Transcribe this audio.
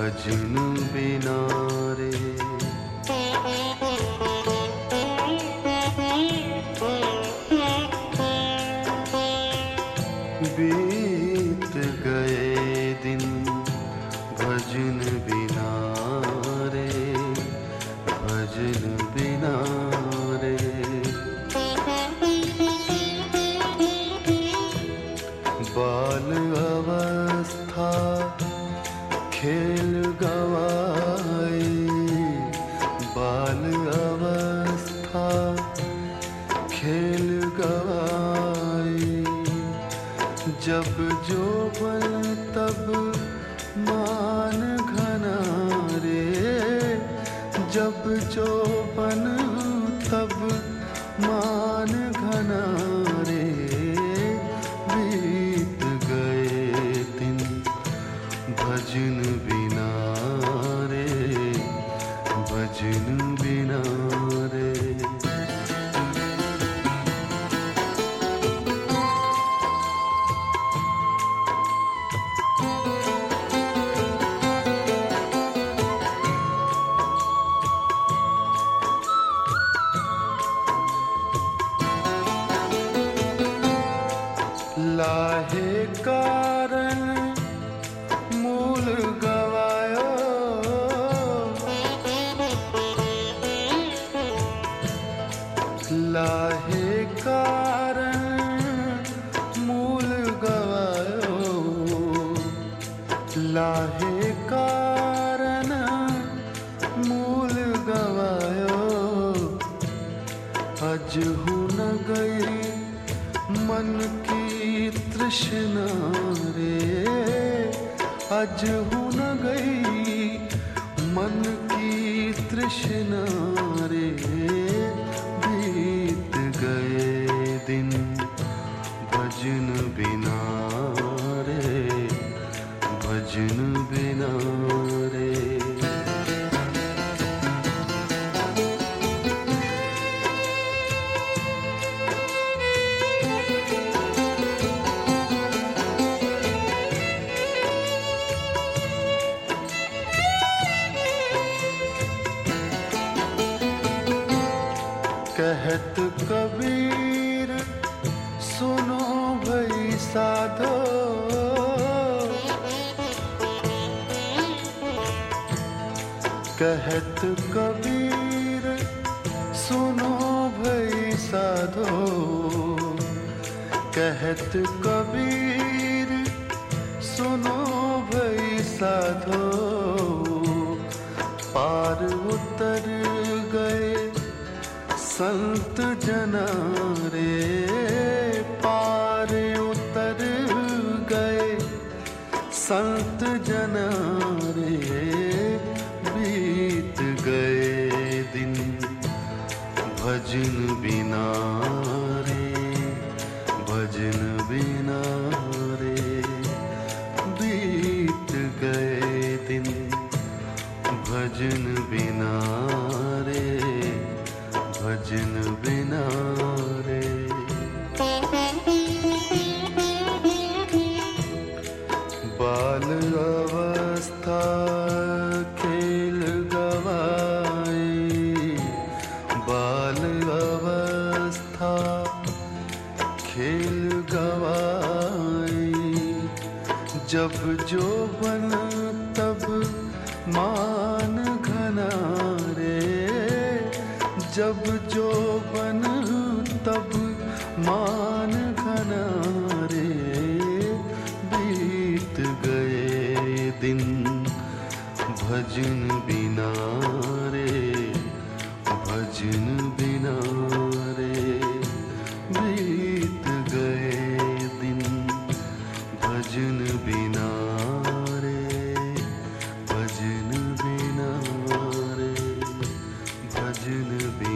भजन बिना रे। बीत गए दिन भजन बिना रे, भजन बिना रे। बाल अवस्था खेल गवाए, बाल अवस्था खेल गवाए। जब जोबन तब मान घना रे, जब जोबन तब मान घना रे। बीत गए दिन भजन बिना रे, भजन बिना रे। लाहे कारण मूल गवायो, लाहे कारण मूल गवायो, लाहे कारण मूल गवायो। अजहु न गई मन की तृष्णा रे, अजहु न गई मन की तृष्णा रे। बीत गए दिन भजन बिना रे, भजन बिना रे। कहत कबीर सुनो भई साधो, कहत कबीर सुनो भई साधो, कहत कबीर सुनो भई साधो। पार उतर गए संत जना रे, पार उतर गए संत जना रे। बीत गए दिन भजन बिना रे, भजन बिना रे। बीत गए दिन भजन बिना रे, भजन बिना रे। बाल अवस्था खेल गवाई, बाल अवस्था खेल गवाई। जब जोबन तब मान घना रे, जब जोबन तब मान घना रे। बीत गए दिन भजन बिना रे, भजन बिना रे। बीत गए दिन भजन बिना रे, भजन बिना रे, भजन बिना।